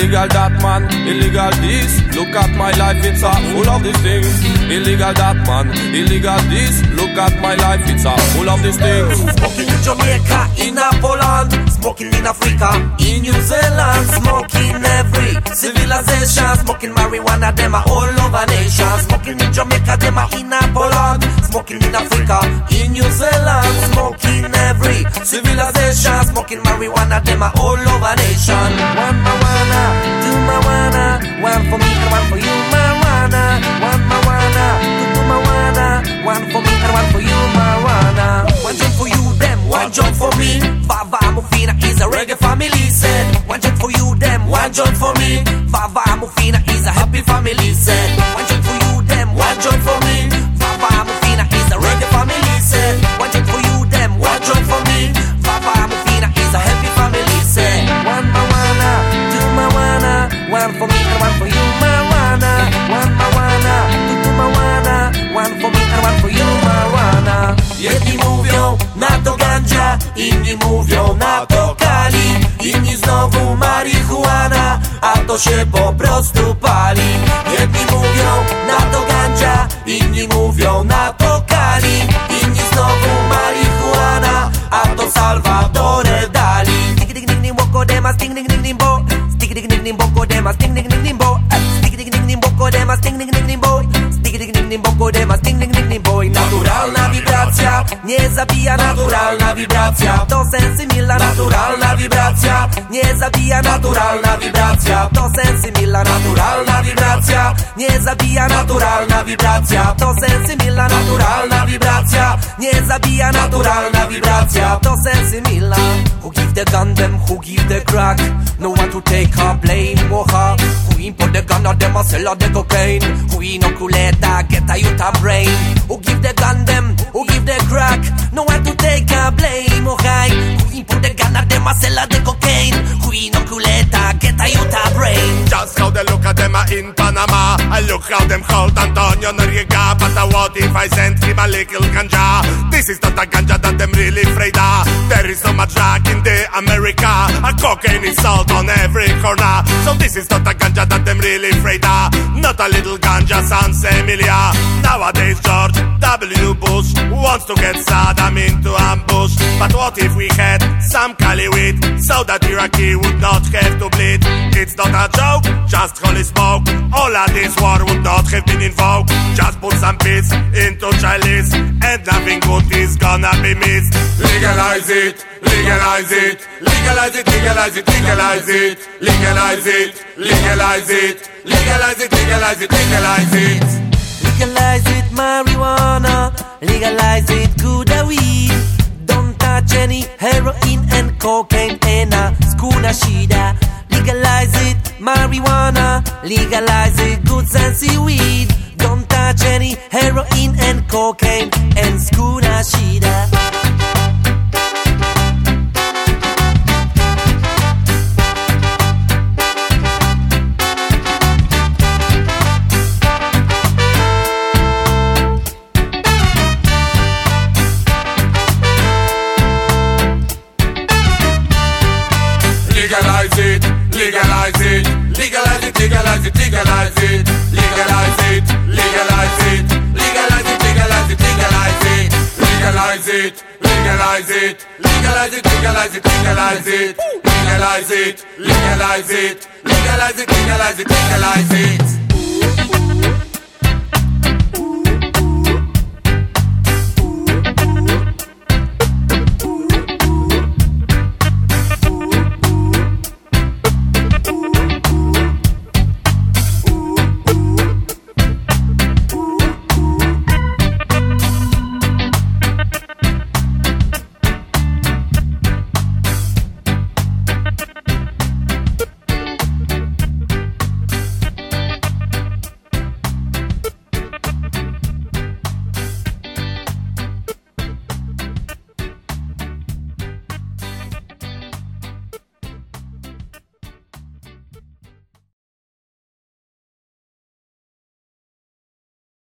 illegal that man, illegal this. Look at my life, it's full of these things. Illegal that man, illegal this. Look at my life, it's full of these things. Smoking in Jamaica, in Poland, smoking in Africa, in New Zealand, smoking every civilization, smoking marijuana, them are all over nations. Smoking in Jamaica, them are in Poland, smoking in Africa, in New Zealand, smoking every civilization, smoking marijuana, them are all over nation. One marijuana, two marijuana, one for me and one for you, marijuana. One marijuana, two marijuana, one for me and one for you, marijuana. One joint for you, them, one joint for me. Vava Mufina is a reggae family, said. One joint for you, them, one joint for me. Vava Mufina is a happy family, said. One joint for you, them, one joint for me. Vava Mufina is a reggae family, said. One joint for you, them, one joint for me. Vava Mufina is a happy family, said. One marijuana, two marijuana, one for me and one for you, marijuana. One marijuana, two marijuana, one for me and one for you, marijuana. Jedni mówią na to ganja, inni mówią na to kali, inni znowu marihuana, a to się po prostu pali. Jedni mówią na to ganja, inni mówią na to kali, inni znowu marihuana, a to Salvatore Dali. Stick dig dig dig boko dema, sting dig dig dig bo. Stick dig dig dig boko dema, sting dig dig dig bo. Stick dig dig dig boko dema, sting dig dig dig bo. Stick dig dig dig boko dema, sting dig dig dig bo. Naturalna wibracja, nie zabija, naturalna wibracja. To sensy milla, naturalna wibracja, nie zabija, naturalna wibracja. To sensy milla, naturalna wibracja, nie zabija, naturalna wibracja. To sensy milla, naturalna wibracja, nie zabija, naturalna wibracja. To sensy milla. Who give the gun them, who give the crack? No one to take a blame, woha. Who import the gun or them a sell the cocaine? Who inoculate get a youth a brain? Who give the gun them, who give the crack? No one to take a blame, oh hi. Who import the gun or them a sell the cocaine? Who inoculate get a youth a brain? Just how they look at them in Panama, I look how them hold Antonio Noriega. But what if I send him a little ganja? This is not a ganja that them really afraid of. There is so much drug in the America, a cocaine is sold on every corner. So this is not a ganja that them really afraid of. Not a little ganja, Sans Emilia. Nowadays George W. Bush wants to get Saddam into ambush. But what if we had some Cali weed, so that Iraqi would not have to bleed? It's not a joke, just holy smoke. All of this war would not have been invoked. Just put some beats into chalice, and nothing good is gonna be missed. Legalize it, legalize it, legalize it, legalize it, legalize it, legalize it, legalize it, legalize it, legalize it, legalize it. Legalize it, marijuana, legalize it, good weed. Don't touch any heroin and cocaine in a schooner shida. Legalize it, marijuana, legalize it, good sensey weed. Don't touch any heroin and cocaine and schooner shida. Legalize it, legalize it, legalize it, legalize it, legalize it, legalize it, legalize it, legalize it, legalize it, legalize it, legalize it, legalize it, legalize it, legalize it, legalize it, legalize it, legalize it, legalize it, legalize it, legalize it.